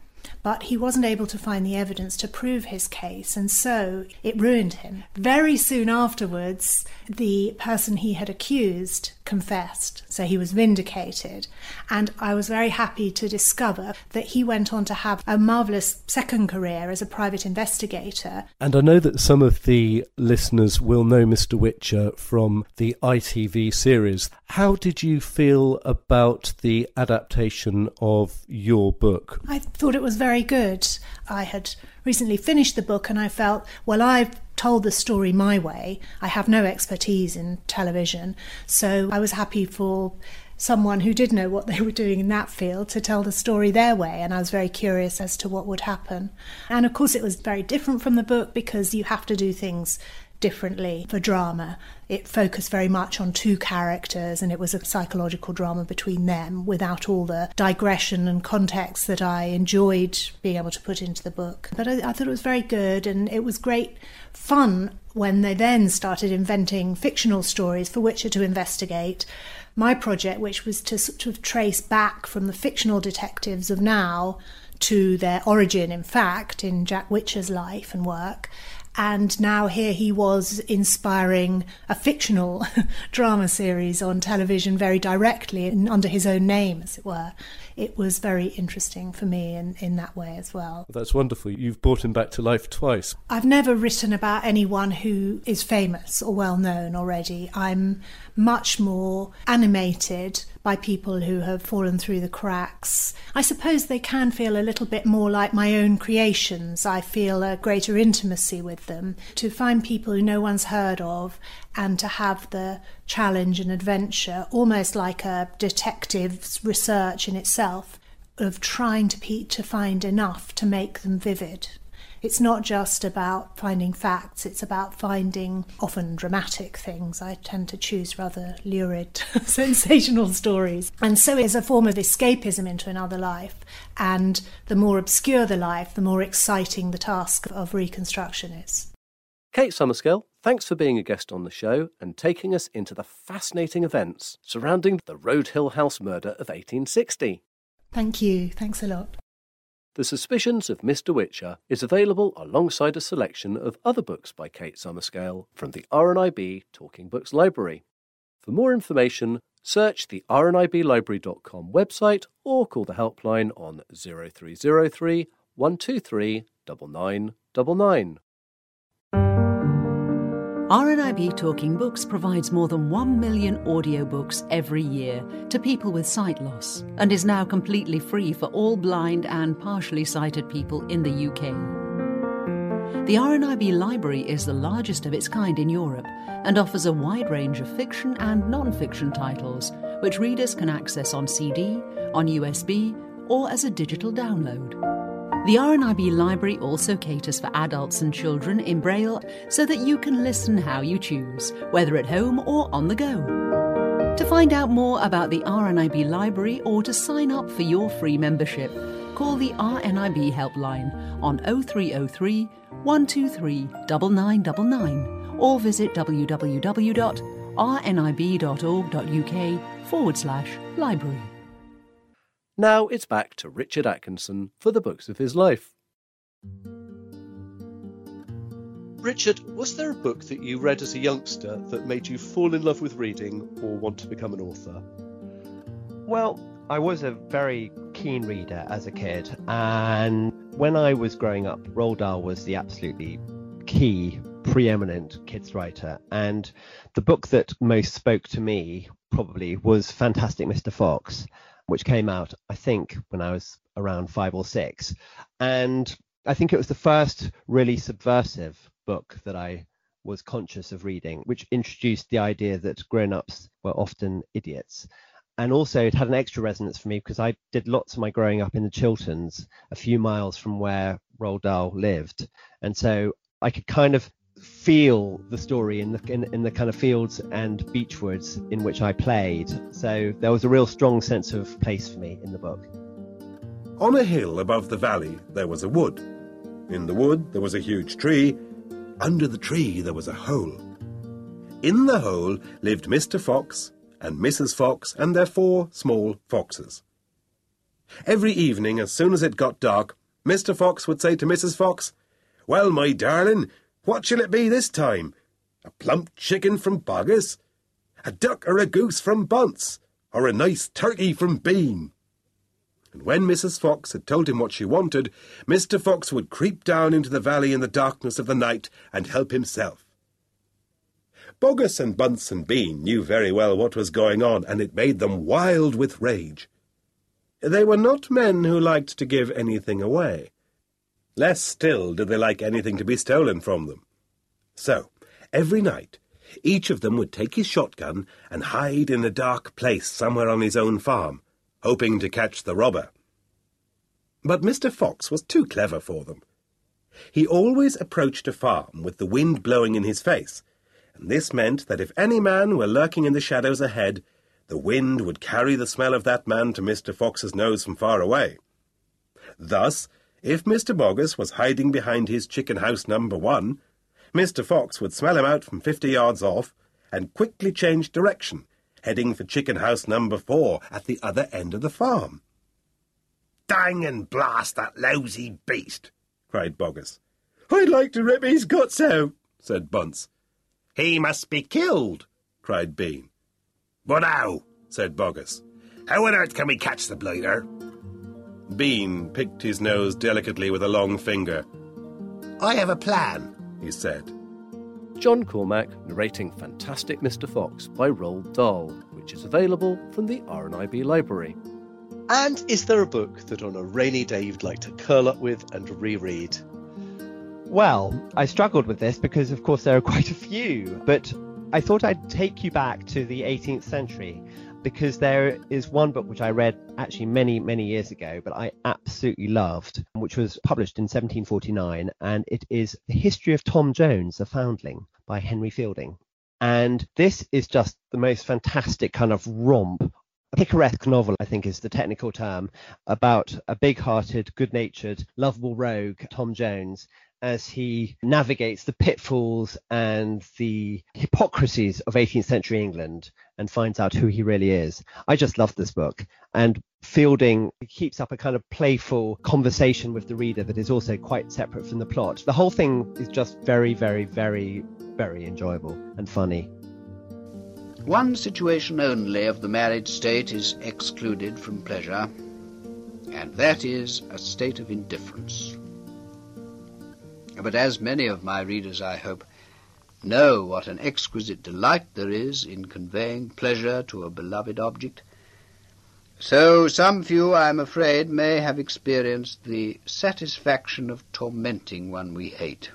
but he wasn't able to find the evidence to prove his case, and so it ruined him. Very soon afterwards, the person he had accused confessed, so he was vindicated, and I was very happy to discover that he went on to have a marvellous second career as a private investigator. And I know that some of the listeners will know Mister Whicher from the I T V series. How did you feel about the adaptation of your book? I thought it was very good. I had recently finished the book and I felt, well, I've told the story my way. I have no expertise in television, so I was happy for someone who did know what they were doing in that field to tell the story their way, and I was very curious as to what would happen. And of course it was very different from the book because you have to do things differently for drama. It focused very much on two characters, and it was a psychological drama between them without all the digression and context that I enjoyed being able to put into the book. But I, I thought it was very good, and it was great fun when they then started inventing fictional stories for Whicher to investigate. My project, which was to sort of trace back from the fictional detectives of now to their origin, in fact, in Jack Whicher's life and work. And now here he was inspiring a fictional drama series on television very directly and under his own name, as it were. It was very interesting for me in, in that way as well. That's wonderful. You've brought him back to life twice. I've never written about anyone who is famous or well known already. I'm much more animated by people who have fallen through the cracks. I suppose they can feel a little bit more like my own creations. I feel a greater intimacy with them. To find people who no one's heard of and to have the challenge and adventure, almost like a detective's research in itself, of trying to, pe- to find enough to make them vivid. It's not just about finding facts, it's about finding often dramatic things. I tend to choose rather lurid, sensational stories. And so it's a form of escapism into another life. And the more obscure the life, the more exciting the task of reconstruction is. Kate Summerscale, thanks for being a guest on the show and taking us into the fascinating events surrounding the Road Hill House murder of eighteen sixty. Thank you. Thanks a lot. The Suspicions of Mister Whicher is available alongside a selection of other books by Kate Summerscale from the R N I B Talking Books Library. For more information, search the R N I B library dot com website or call the helpline on zero three zero three, one two three, nine nine nine nine. R N I B Talking Books provides more than one million audiobooks every year to people with sight loss and is now completely free for all blind and partially sighted people in the U K. The R N I B Library is the largest of its kind in Europe and offers a wide range of fiction and non-fiction titles which readers can access on C D, on U S B or as a digital download. The R N I B Library also caters for adults and children in Braille so that you can listen how you choose, whether at home or on the go. To find out more about the R N I B Library or to sign up for your free membership, call the R N I B helpline on oh three oh three, one two three, nine nine nine nine or visit www.rnib.org.uk forward slash library. Now it's back to Richard Atkinson for the books of his life. Richard, was there a book that you read as a youngster that made you fall in love with reading or want to become an author? Well, I was a very keen reader as a kid, and when I was growing up, Roald Dahl was the absolutely key, preeminent kids writer, and the book that most spoke to me probably was Fantastic Mister Fox, which came out, I think, when I was around five or six. And I think it was the first really subversive book that I was conscious of reading, which introduced the idea that grown-ups were often idiots. And also it had an extra resonance for me because I did lots of my growing up in the Chilterns, a few miles from where Roald Dahl lived. And so I could kind of feel the story in the in, in the kind of fields and beechwoods in which I played. So there was a real strong sense of place for me in the book. On a hill above the valley there was a wood. In the wood there was a huge tree. Under the tree there was a hole. In the hole lived Mister Fox and Missus Fox and their four small foxes. Every evening, as soon as it got dark, Mister Fox would say to Missus Fox, "Well, my darling, what shall it be this time? A plump chicken from Boggis? A duck or a goose from Bunce? Or a nice turkey from Bean?" And when Missus Fox had told him what she wanted, Mister Fox would creep down into the valley in the darkness of the night and help himself. Boggis and Bunce and Bean knew very well what was going on, and it made them wild with rage. They were not men who liked to give anything away. Less still did they like anything to be stolen from them. So, every night, each of them would take his shotgun and hide in a dark place somewhere on his own farm, hoping to catch the robber. But Mister Fox was too clever for them. He always approached a farm with the wind blowing in his face, and this meant that if any man were lurking in the shadows ahead, the wind would carry the smell of that man to Mister Fox's nose from far away. Thus, if Mister Boggis was hiding behind his chicken house number one, Mister Fox would smell him out from fifty yards off and quickly change direction, heading for chicken house number four at the other end of the farm. "Dang and blast that lousy beast!" cried Boggis. "I'd like to rip his guts out," said Bunce. "He must be killed," cried Bean. "But how?" said Boggis. "How on earth can we catch the blighter?" Bean picked his nose delicately with a long finger. "I have a plan," he said. John Cormack narrating Fantastic Mister Fox by Roald Dahl, which is available from the R N I B library. And is there a book that on a rainy day you'd like to curl up with and reread? Well, I struggled with this because, of course, there are quite a few, but I thought I'd take you back to the eighteenth century because there is one book which I read actually many, many years ago, but I absolutely loved, which was published in seventeen forty-nine, and it is The History of Tom Jones, the Foundling, by Henry Fielding. And this is just the most fantastic kind of romp, a picaresque novel, I think is the technical term, about a big-hearted, good-natured, lovable rogue, Tom Jones, as he navigates the pitfalls and the hypocrisies of eighteenth century England and finds out who he really is. I just love this book. And Fielding keeps up a kind of playful conversation with the reader that is also quite separate from the plot. The whole thing is just very, very, very, very enjoyable and funny. One situation only of the married state is excluded from pleasure, and that is a state of indifference. But as many of my readers, I hope, know what an exquisite delight there is in conveying pleasure to a beloved object, so some few, I am afraid, may have experienced the satisfaction of tormenting one we hate.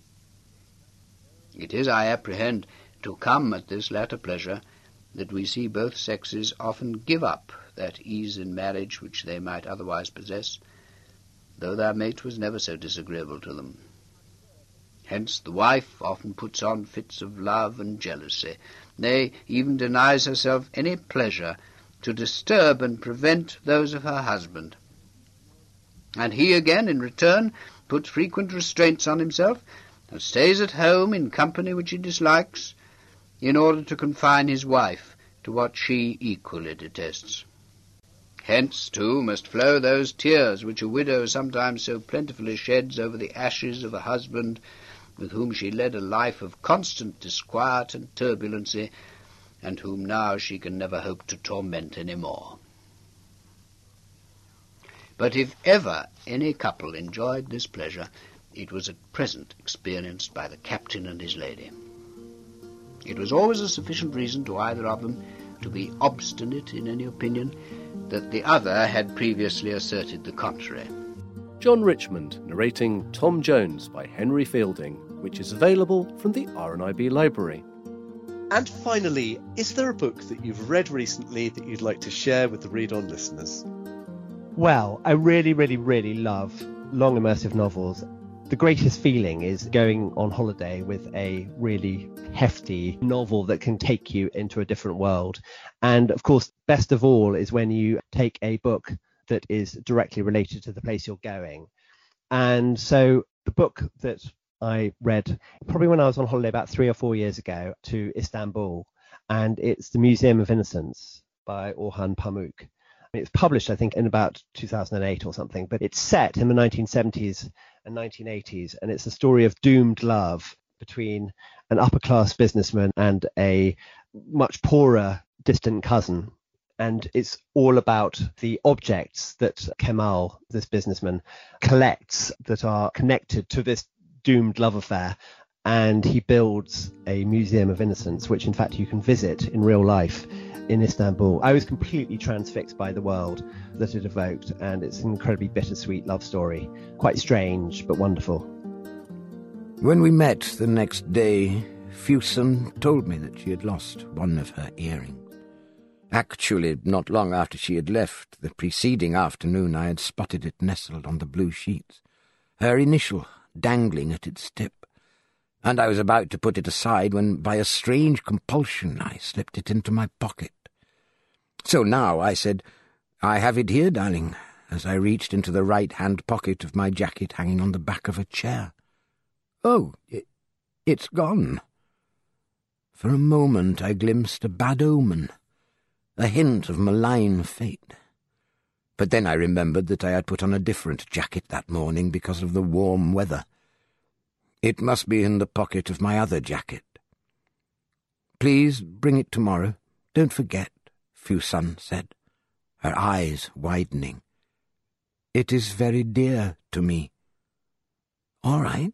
It is, I apprehend, to come at this latter pleasure that we see both sexes often give up that ease in marriage which they might otherwise possess, though their mate was never so disagreeable to them. Hence the wife often puts on fits of love and jealousy, nay, even denies herself any pleasure to disturb and prevent those of her husband. And he again, in return, puts frequent restraints on himself, and stays at home in company which he dislikes, in order to confine his wife to what she equally detests. Hence, too, must flow those tears which a widow sometimes so plentifully sheds over the ashes of a husband with whom she led a life of constant disquiet and turbulency, and whom now she can never hope to torment any more. But if ever any couple enjoyed this pleasure, it was at present experienced by the captain and his lady. It was always a sufficient reason to either of them to be obstinate in any opinion that the other had previously asserted the contrary. John Richmond narrating Tom Jones by Henry Fielding, which is available from the R N I B library. And finally, is there a book that you've read recently that you'd like to share with the Read On listeners? Well, I really, really, really love long immersive novels. The greatest feeling is going on holiday with a really hefty novel that can take you into a different world. And of course, best of all is when you take a book that is directly related to the place you're going. And so the book that I read probably when I was on holiday about three or four years ago to Istanbul, and it's The Museum of Innocence by Orhan Pamuk. mean, it's published, I think, in about two thousand eight or something, but it's set in the nineteen seventies and nineteen eighties, and it's a story of doomed love between an upper-class businessman and a much poorer distant cousin. And it's all about the objects that Kemal, this businessman, collects that are connected to this doomed love affair. And he builds a museum of innocence, which in fact you can visit in real life in Istanbul. I was completely transfixed by the world that it evoked, and it's an incredibly bittersweet love story. Quite strange, but wonderful. When we met the next day, Fusen told me that she had lost one of her earrings. Actually, not long after she had left, the preceding afternoon I had spotted it nestled on the blue sheets, her initial dangling at its tip, and I was about to put it aside when, by a strange compulsion, I slipped it into my pocket. So now I said, "I have it here, darling," as I reached into the right-hand pocket of my jacket hanging on the back of a chair. "Oh, it, it's gone." For a moment I glimpsed a bad omen, a hint of malign fate. But then I remembered that I had put on a different jacket that morning because of the warm weather. It must be in the pocket of my other jacket. "Please bring it tomorrow. Don't forget," Fusen said, her eyes widening. "It is very dear to me." "All right."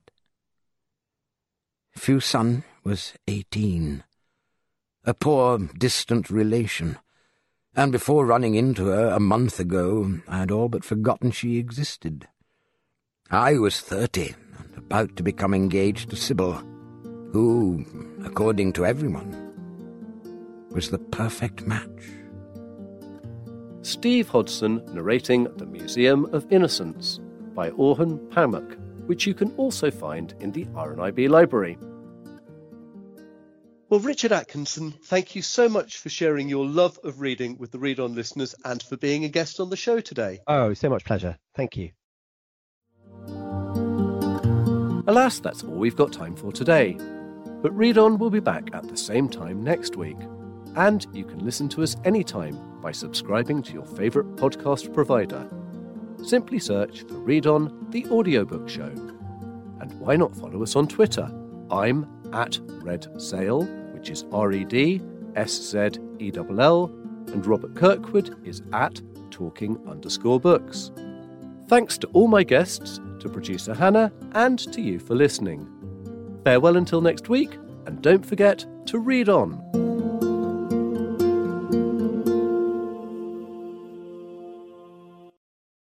Fusen was eighteen, a poor, distant relation, and before running into her a month ago, I had all but forgotten she existed. I was thirty, and about to become engaged to Sybil, who, according to everyone, was the perfect match. Steve Hodson narrating The Museum of Innocence by Orhan Pamuk, which you can also find in the R N I B library. Well, Richard Atkinson, thank you so much for sharing your love of reading with the Read On listeners and for being a guest on the show today. Oh, so much pleasure. Thank you. Alas, that's all we've got time for today. But Read On will be back at the same time next week. And you can listen to us anytime by subscribing to your favourite podcast provider. Simply search for Read On, the audiobook show. And why not follow us on Twitter? I'm at Red Sail, which is R E D S Z E L L, and Robert Kirkwood is at Talking underscore books. Thanks to all my guests, to producer Hannah, and to you for listening. Farewell until next week, and don't forget to read on.